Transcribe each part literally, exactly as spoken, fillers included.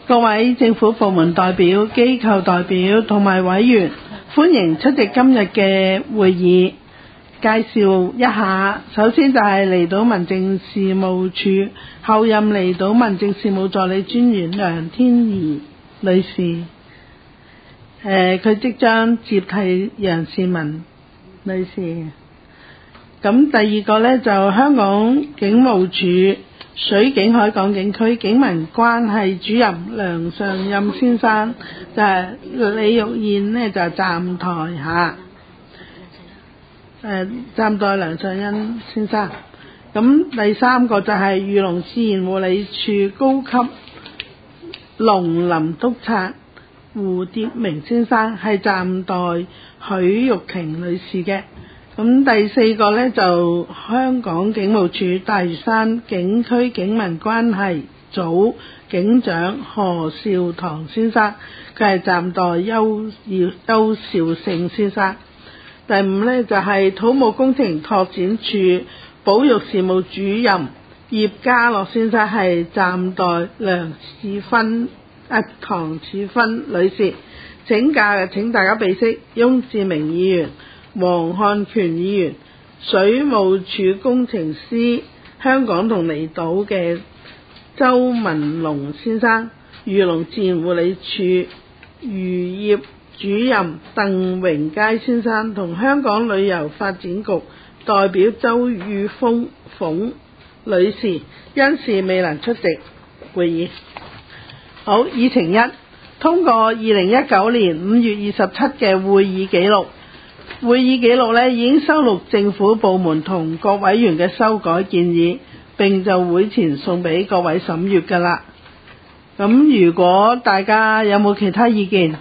各位政府部門代表、機構代表同埋委員，歡迎出席今日嘅會議。介紹一下，首先就係離島民政事務處候任離島民政事務助理專員梁天怡女士，誒、呃，佢即將接替楊善文女士。咁第二個呢，就香港警務處水警海港警區警民關係主任梁尚任先生，就係、是、李玉燕呢，就站台下，誒、呃、站代梁尚恩先生。咁第三個就係漁農自然護理處高級農林督察胡蝶明先生，係站代許玉瓊女士嘅。咁第四個呢，就香港警務處大嶼山警區警民關係組警長何兆棠先生，佢係站代邱耀邱兆勝先生。第五呢，就係、是、土木工程拓展處保育事務主任葉家樂先生，係站代梁志芬啊唐志芬女士。請假請大家備悉，翁志明議員、黃漢權議員、水務署工程師香港同離島嘅周文龍先生，漁農自然護理處漁業主任鄧榮佳先生同香港旅遊發展局代表周宇峰鳳女士，因事未能出席會議。好，議程一，通過二零一九年五月二十七嘅會議記錄。會議記錄呢，已經收錄政府部門同各委員嘅修改建議，並就會前送俾各位審閱㗎啦。咁如果大家有冇其他意見？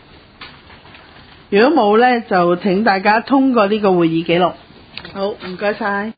如果冇呢，就請大家通過呢個會議記錄。好，唔該晒。